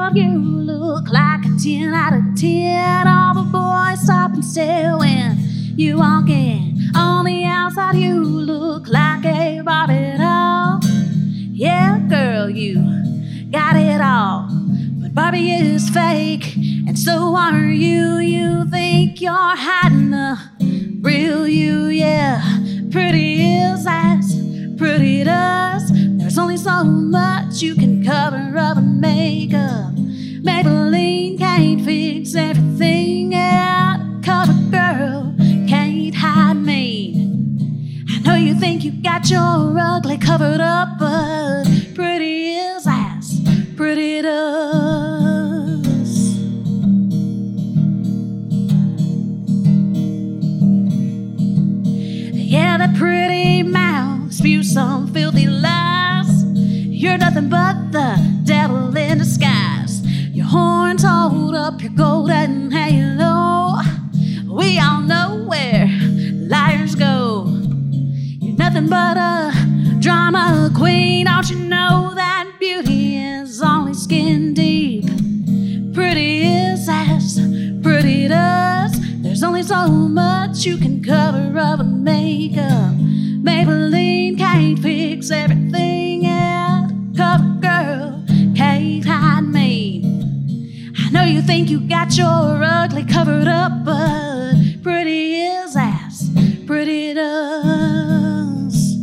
girl, you look like a 10 out of 10. All the boys stop and stare when you walk in. On the outside, you look like a Barbie doll. Yeah, girl, you got it all. But Barbie is fake, and so are you. You think you're hiding the real you, yeah. Pretty is as pretty does. There's only so much you can cover up and make up. Maybelline can't fix everything, yeah. Cover girl can't hide me. I know you think you got your ugly covered up, but pretty is as pretty does. Yeah, that pretty mouth spews some filthy lies. You're nothing but the devil in disguise. Your horns hold up your golden halo. We all know where liars go. You're nothing but a drama queen. Don't you know that beauty is only skin deep? Pretty is as pretty does. There's only so much you can cover up and make up. Maybelline can't fix everything, yeah. Cover girl can't hide me. I know you think you got your ugly covered up, but pretty is as pretty does.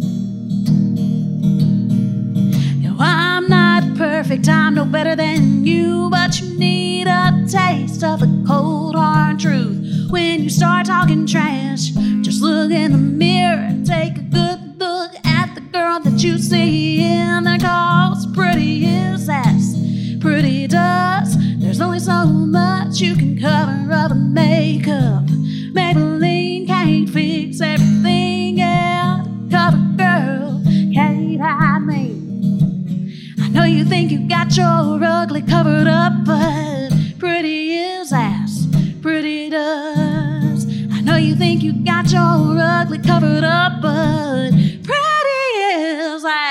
No, I'm not perfect, I'm no better than you, but you need a taste of the cold hard truth. When you start talking trash, just look in the mirror and take a good look at the girl that you see in there, 'cause pretty is as pretty does. There's only so much you can cover up and make up. Maybelline can't fix everything, yeah. Cover girl can't hide me. I know you think you got your ugly covered up, but pretty is as pretty does. I know you think you got your ugly covered up, but pretty is as